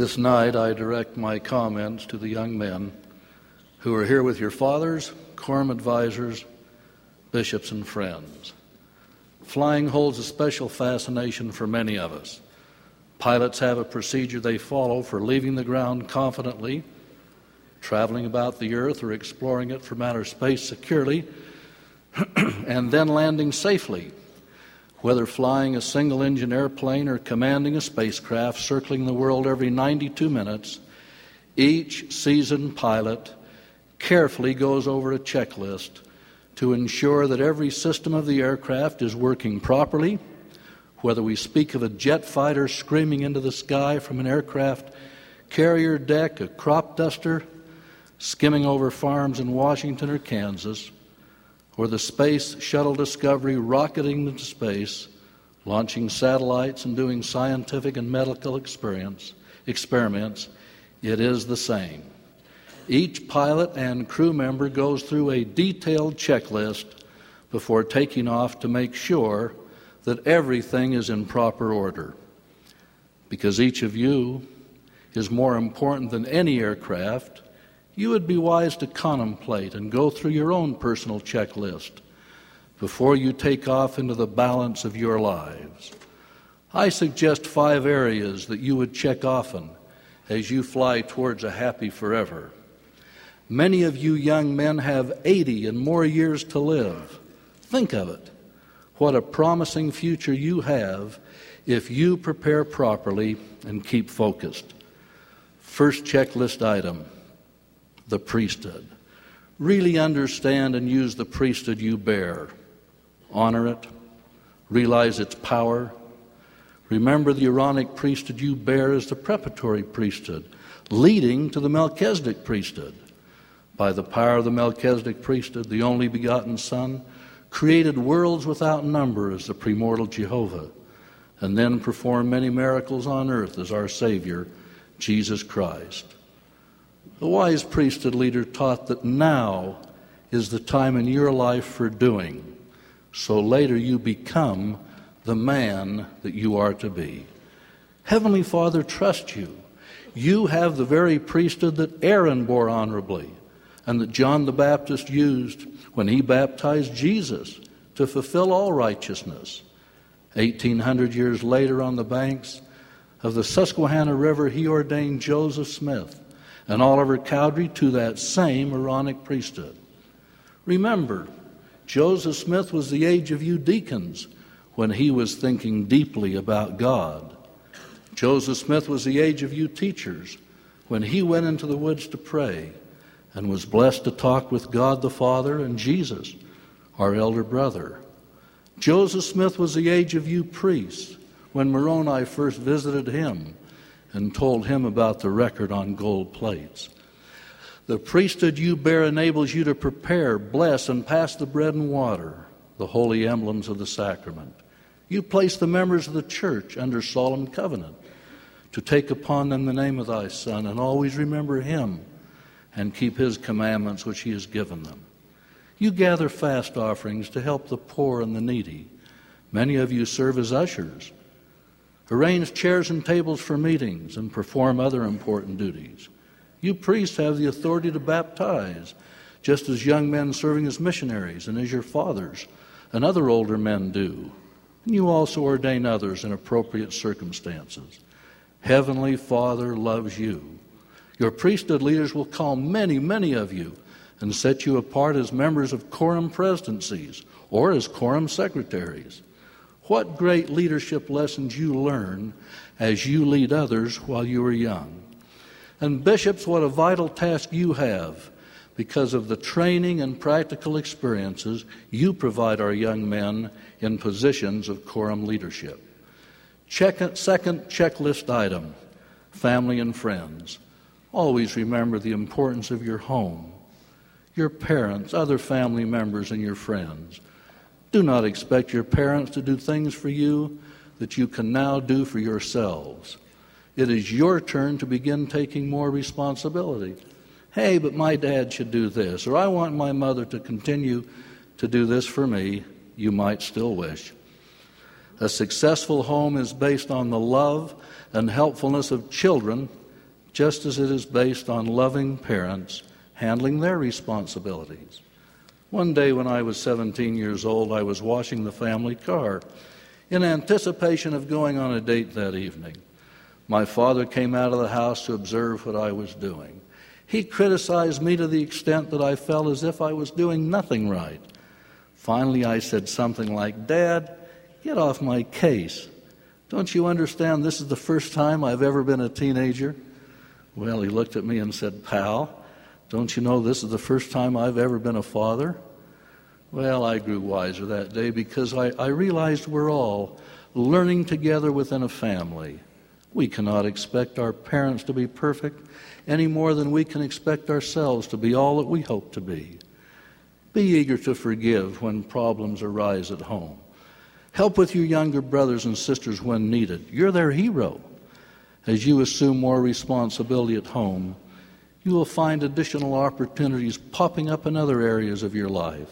This night I direct my comments to the young men who are here with your fathers, quorum advisors, bishops, and friends. Flying holds a special fascination for many of us. Pilots have a procedure they follow for leaving the ground confidently, traveling about the earth or exploring it from outer space securely, and then landing safely, whether flying a single-engine airplane or commanding a spacecraft circling the world every 92 minutes. Each seasoned pilot carefully goes over a checklist to ensure that every system of the aircraft is working properly, whether we speak of a jet fighter screaming into the sky from an aircraft carrier deck, a crop duster skimming over farms in Washington or Kansas, or the Space Shuttle Discovery rocketing into space, launching satellites and doing scientific and medical experiments, it is the same. Each pilot and crew member goes through a detailed checklist before taking off to make sure that everything is in proper order. Because each of you is more important than any aircraft, you would be wise to contemplate and go through your own personal checklist before you take off into the balance of your lives. I suggest 5 areas that you would check often as you fly towards a happy forever. Many of you young men have 80 and more years to live. Think of it. What a promising future you have if you prepare properly and keep focused. First checklist item, the priesthood. Really understand and use the priesthood you bear. Honor it. Realize its power. Remember the Aaronic priesthood you bear is the preparatory priesthood, leading to the Melchizedek priesthood. By the power of the Melchizedek priesthood, the only begotten Son created worlds without number as the premortal Jehovah, and then performed many miracles on earth as our Savior, Jesus Christ. The wise priesthood leader taught that now is the time in your life for doing, so later you become the man that you are to be. Heavenly Father trusts you. You have the very priesthood that Aaron bore honorably and that John the Baptist used when he baptized Jesus to fulfill all righteousness. 1,800 years later, on the banks of the Susquehanna River, he ordained Joseph Smith and Oliver Cowdery to that same Aaronic priesthood. Remember, Joseph Smith was the age of you deacons when he was thinking deeply about God. Joseph Smith was the age of you teachers when he went into the woods to pray and was blessed to talk with God the Father and Jesus, our elder brother. Joseph Smith was the age of you priests when Moroni first visited him and told him about the record on gold plates. The priesthood you bear enables you to prepare, bless, and pass the bread and water, the holy emblems of the sacrament. You place the members of the church under solemn covenant to take upon them the name of thy Son and always remember him and keep his commandments which he has given them. You gather fast offerings to help the poor and the needy. Many of you serve as ushers, arrange chairs and tables for meetings, and perform other important duties. You priests have the authority to baptize, just as young men serving as missionaries and as your fathers and other older men do. And you also ordain others in appropriate circumstances. Heavenly Father loves you. Your priesthood leaders will call many, many of you and set you apart as members of quorum presidencies or as quorum secretaries. What great leadership lessons you learn as you lead others while you are young. And bishops, what a vital task you have because of the training and practical experiences you provide our young men in positions of quorum leadership. Second checklist item, family and friends. Always remember the importance of your home, your parents, other family members, and your friends. Do not expect your parents to do things for you that you can now do for yourselves. It is your turn to begin taking more responsibility. Hey, but my dad should do this, or I want my mother to continue to do this for me, you might still wish. A successful home is based on the love and helpfulness of children just as it is based on loving parents handling their responsibilities. One day when I was 17 years old, I was washing the family car in anticipation of going on a date that evening. My father came out of the house to observe what I was doing. He criticized me to the extent that I felt as if I was doing nothing right. Finally, I said something like, "Dad, get off my case. Don't you understand this is the first time I've ever been a teenager?" Well, he looked at me and said, "Pal, don't you know this is the first time I've ever been a father?" Well, I grew wiser that day because I realized we're all learning together within a family. We cannot expect our parents to be perfect any more than we can expect ourselves to be all that we hope to be. Be eager to forgive when problems arise at home. Help with your younger brothers and sisters when needed. You're their hero. As you assume more responsibility at home, you will find additional opportunities popping up in other areas of your life.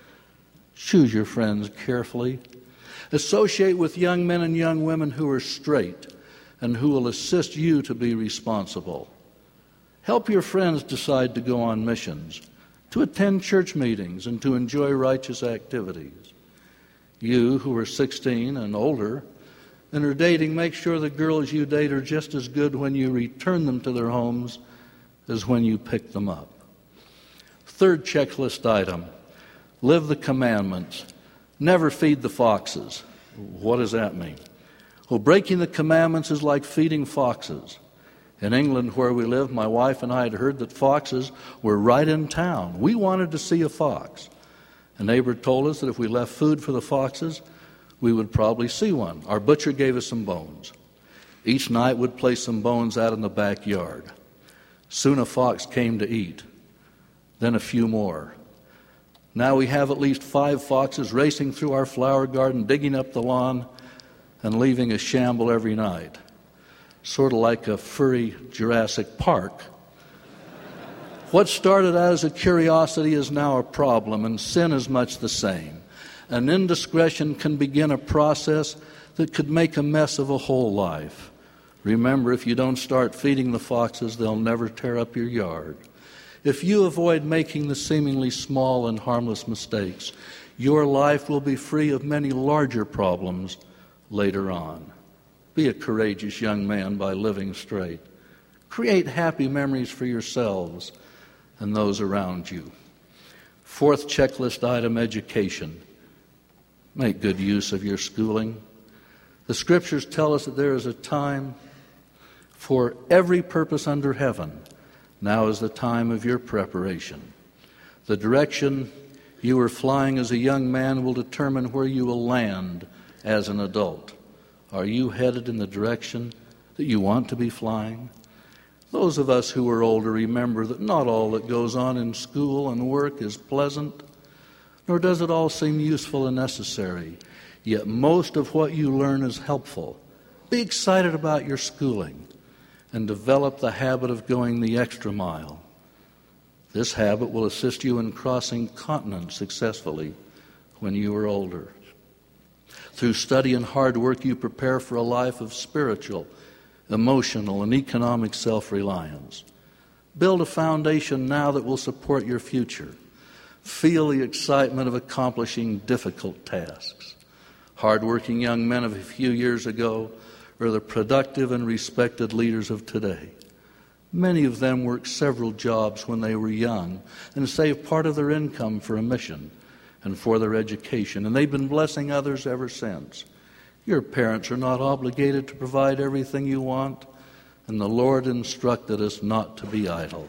Choose your friends carefully. Associate with young men and young women who are straight and who will assist you to be responsible. Help your friends decide to go on missions, to attend church meetings, and to enjoy righteous activities. You who are 16 and older and are dating, make sure the girls you date are just as good when you return them to their homes as when you pick them up. Third checklist item, live the commandments. Never feed the foxes. What does that mean? Well, breaking the commandments is like feeding foxes. In England, where we live, my wife and I had heard that foxes were right in town. We wanted to see a fox. A neighbor told us that if we left food for the foxes, we would probably see one. Our butcher gave us some bones. Each night we'd place some bones out in the backyard. Soon a fox came to eat, then a few more. Now we have at least 5 foxes racing through our flower garden, digging up the lawn, and leaving a shamble every night. Sort of like a furry Jurassic Park. What started out as a curiosity is now a problem, and sin is much the same. An indiscretion can begin a process that could make a mess of a whole life. Remember, if you don't start feeding the foxes, they'll never tear up your yard. If you avoid making the seemingly small and harmless mistakes, your life will be free of many larger problems later on. Be a courageous young man by living straight. Create happy memories for yourselves and those around you. Fourth checklist item, education. Make good use of your schooling. The scriptures tell us that there is a time for every purpose under heaven. Now is the time of your preparation. The direction you are flying as a young man will determine where you will land as an adult. Are you headed in the direction that you want to be flying? Those of us who are older remember that not all that goes on in school and work is pleasant, nor does it all seem useful and necessary. Yet most of what you learn is helpful. Be excited about your schooling and develop the habit of going the extra mile. This habit will assist you in crossing continents successfully when you are older. Through study and hard work, you prepare for a life of spiritual, emotional, and economic self-reliance. Build a foundation now that will support your future. Feel the excitement of accomplishing difficult tasks. Hard-working young men of a few years ago are the productive and respected leaders of today. Many of them worked several jobs when they were young and saved part of their income for a mission and for their education, and they've been blessing others ever since. Your parents are not obligated to provide everything you want, and the Lord instructed us not to be idle.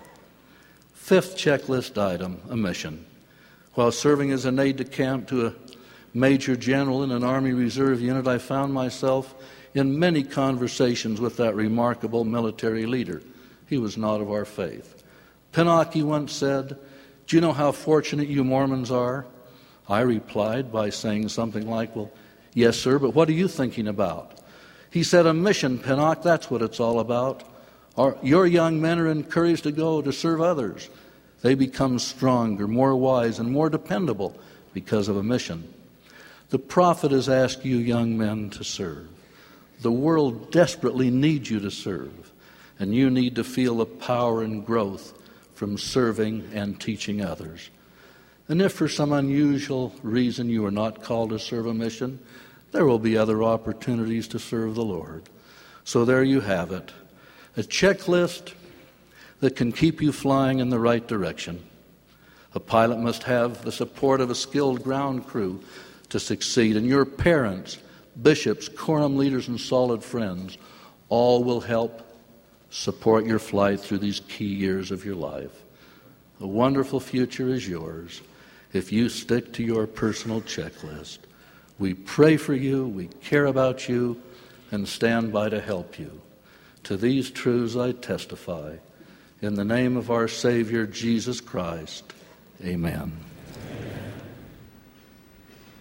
Fifth checklist item, a mission. While serving as an aide-de-camp to a major general in an Army Reserve unit, I found myself in many conversations with that remarkable military leader. He was not of our faith. Pinnock, he once said, "Do you know how fortunate you Mormons are?" I replied by saying something like, "Well, yes, sir, but what are you thinking about?" He said, "A mission, Pinnock, that's what it's all about. Your young men are encouraged to go to serve others. They become stronger, more wise, and more dependable because of a mission." The prophet has asked you young men to serve. The world desperately needs you to serve. and you need to feel the power and growth from serving and teaching others. And if for some unusual reason you are not called to serve a mission, there will be other opportunities to serve the Lord. So there you have it, a checklist that can keep you flying in the right direction. A pilot must have the support of a skilled ground crew to succeed, and your parents, bishops, quorum leaders, and solid friends all will help support your flight through these key years of your life. A wonderful future is yours if you stick to your personal checklist. We pray for you, we care about you, and stand by to help you. To these truths I testify. In the name of our Savior, Jesus Christ, amen.